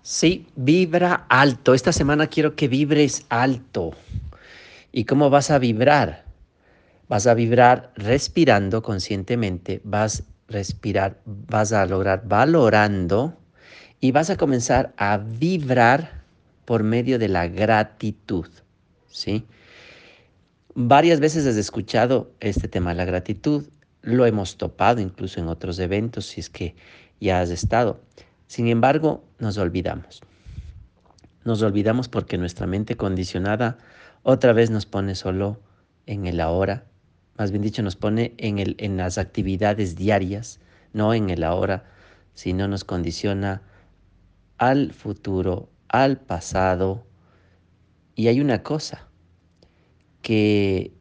Sí, vibra alto. Esta semana quiero que vibres alto. ¿Y cómo vas a vibrar? Vas a vibrar respirando conscientemente, vas a lograr valorando y vas a comenzar a vibrar por medio de la gratitud, ¿sí? Varias veces has escuchado este tema de la gratitud, lo hemos topado incluso en otros eventos, si es que ya has estado. Sin embargo, nos olvidamos. Nos olvidamos porque nuestra mente condicionada otra vez nos pone solo en el ahora, más bien dicho, nos pone en las actividades diarias, no en el ahora, sino nos condiciona al futuro, al pasado. Y hay una cosa que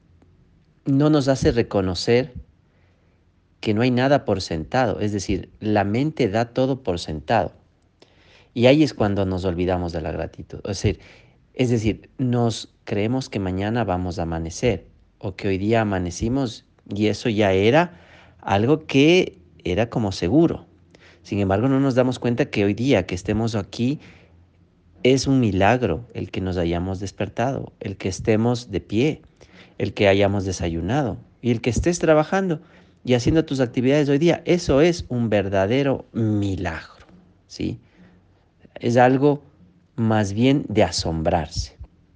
no nos hace reconocer que no hay nada por sentado, es decir, la mente da todo por sentado. Y ahí es cuando nos olvidamos de la gratitud. Es decir, nos creemos que mañana vamos a amanecer o que hoy día amanecimos y eso ya era algo que era como seguro. Sin embargo, no nos damos cuenta que hoy día que estemos aquí es un milagro el que nos hayamos despertado, el que estemos de pie, el que hayamos desayunado y el que estés trabajando y haciendo tus actividades hoy día. Eso es un verdadero milagro, ¿sí? Es algo más bien de asombrarse,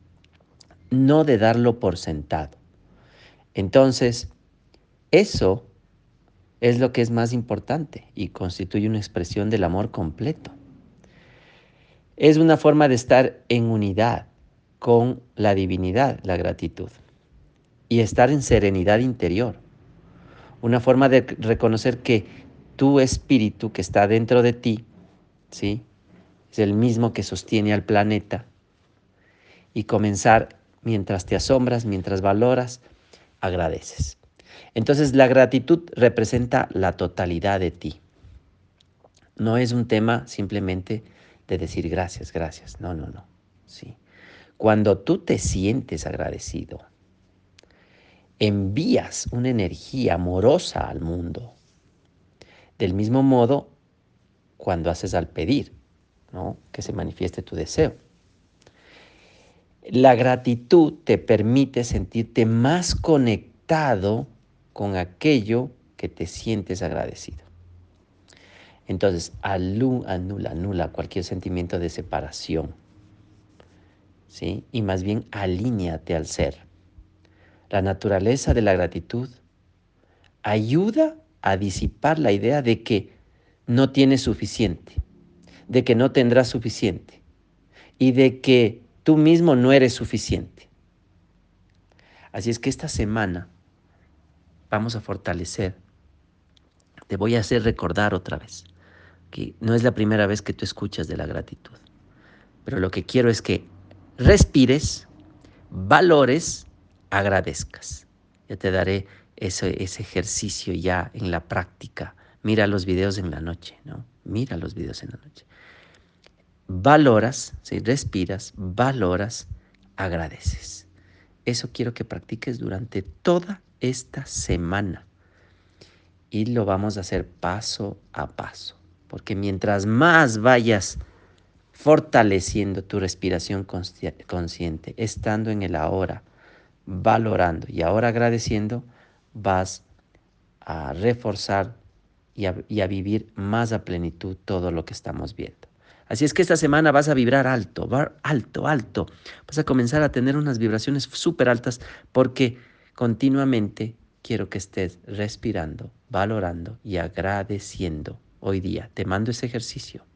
no de darlo por sentado. Entonces, eso es lo que es más importante y constituye una expresión del amor completo. Es una forma de estar en unidad con la divinidad, la gratitud, y estar en serenidad interior. Una forma de reconocer que tu espíritu que está dentro de ti, ¿sí? Es el mismo que sostiene al planeta y comenzar mientras te asombras, mientras valoras, agradeces. Entonces la gratitud representa la totalidad de ti. No es un tema simplemente de decir gracias, gracias. No, no, no. Sí. Cuando tú te sientes agradecido, envías una energía amorosa al mundo. Del mismo modo, cuando haces al pedir, ¿no? Que se manifieste tu deseo. La gratitud te permite sentirte más conectado con aquello que te sientes agradecido. Entonces, anula cualquier sentimiento de separación, ¿sí? Y más bien alíñate al ser. La naturaleza de la gratitud ayuda a disipar la idea de que no tienes suficiente, de que no tendrás suficiente y de que tú mismo no eres suficiente. Así es que esta semana vamos a fortalecer, te voy a hacer recordar otra vez que no es la primera vez que tú escuchas de la gratitud, pero lo que quiero es que respires, valores, agradezcas. Yo te daré ese ejercicio ya en la práctica. Mira los videos en la noche, ¿no? Mira los videos en la noche. Valoras, si respiras, valoras, agradeces. Eso quiero que practiques durante toda esta semana. Y lo vamos a hacer paso a paso. Porque mientras más vayas fortaleciendo tu respiración consciente, estando en el ahora, valorando y ahora agradeciendo, vas a reforzar y a vivir más a plenitud todo lo que estamos viendo. Así es que esta semana vas a vibrar alto, alto, alto. Vas a comenzar a tener unas vibraciones súper altas porque continuamente quiero que estés respirando, valorando y agradeciendo hoy día. Te mando ese ejercicio.